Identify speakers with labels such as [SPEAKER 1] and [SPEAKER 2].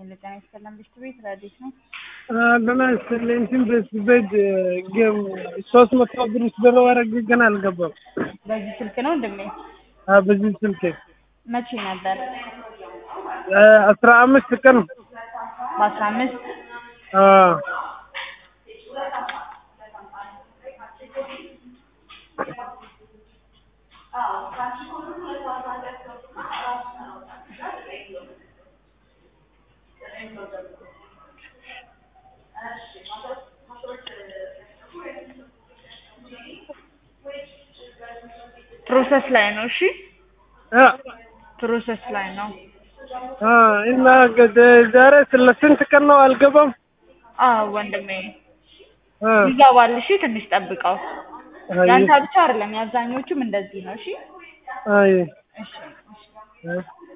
[SPEAKER 1] ለጤና ይስጥልን ቤት ረዲት ነው።
[SPEAKER 2] ለና ስለንቲም በስበድ ጌም 300 ብር ስለወረግ ገና አልገባም።
[SPEAKER 1] በዚህ ስልክ ነው እንደምን?
[SPEAKER 2] በዚህ ስልክ
[SPEAKER 1] መቼ ነበር?
[SPEAKER 2] 15 ቀን
[SPEAKER 1] በ15 ፕሮሰስ ላይ ነው። እሺ ፕሮሰስ ላይ ነው።
[SPEAKER 2] እና ዛሬ ስለስንት ቀን ነው አልገባም?
[SPEAKER 1] ወንድሜ ይገባል። እሺ ትንሽ ጠብቀው። ያንተ ብቻ አይደለም ያዛኞቹም እንደዚህ ነው። እሺ
[SPEAKER 2] አይ
[SPEAKER 1] እሺ